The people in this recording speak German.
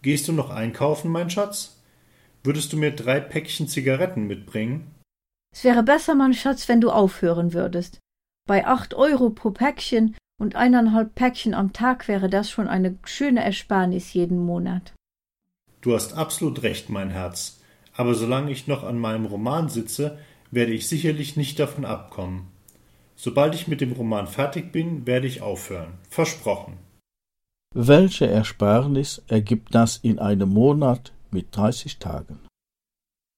Gehst du noch einkaufen, mein Schatz? Würdest du mir 3 Päckchen Zigaretten mitbringen? Es wäre besser, mein Schatz, wenn du aufhören würdest. Bei 8 € pro Päckchen und 1,5 Päckchen am Tag wäre das schon eine schöne Ersparnis jeden Monat. Du hast absolut recht, mein Herz. Aber solange ich noch an meinem Roman sitze, werde ich sicherlich nicht davon abkommen. Sobald ich mit dem Roman fertig bin, werde ich aufhören. Versprochen. Welche Ersparnis ergibt das in einem Monat mit 30 Tagen?